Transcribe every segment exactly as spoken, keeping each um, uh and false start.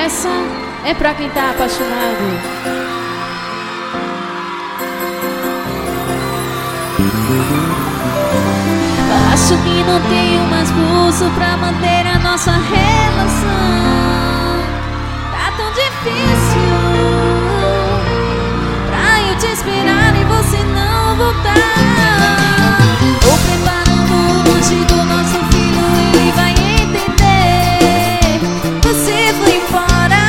Essa é pra quem tá apaixonado. Acho que não tenho mais pulso pra manter a nossa relação. Tá tão difícil pra eu te esperar e você não voltar. Tô preparando hoje do nosso filho, ele vai entender. Você foi embora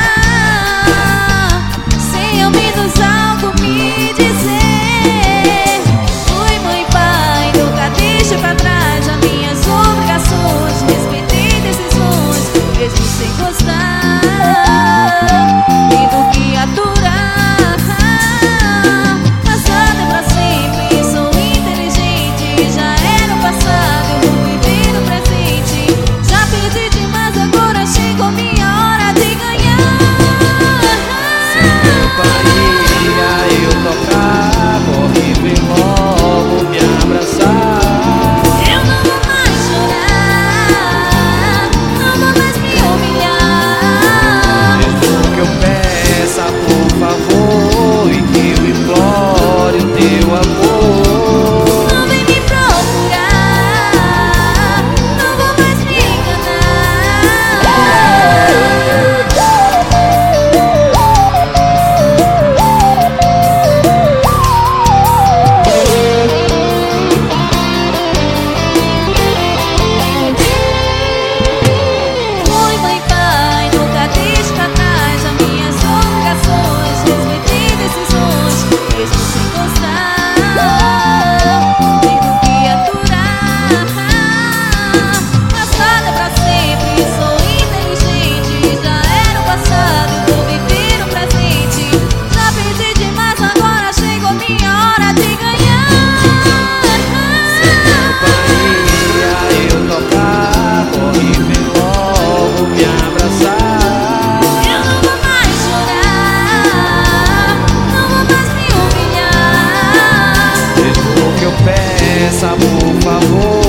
sem ao menos algo me dizer. Oi, mãe, pai, nunca deixe pra trás as minhas obrigações. Respeitei decisões, mesmo sem gostar. Tendo que aturar, mas nada é pra sempre. Sou inteligente, já era o passado, eu vou viver no presente. Já perdi demais, agora chegou minha hora de ganhar. Se meu pai ia eu tocar, corre vem logo me abraçar. Eu não vou mais chorar, não vou mais me humilhar. Mesmo que eu peça por favor e que eu implore o teu amor, Não vem me procurar, não vou mais me Oi, mãe, pai, nunca deixe pra trás as minhas obrigações. Respeitei decisões, mesmo sem gostar. Tendo que aturar, mas nada é pra sempre. Sou inteligente, já era o passado, eu vou viver o presente. Já perdi demais, agora chegou minha hora de ganhar. se meu pai ia eu tocar, corre vem logo me abraçar. Eu não vou mais chorar, não vou mais me humilhar. Mesmo que eu peça por favor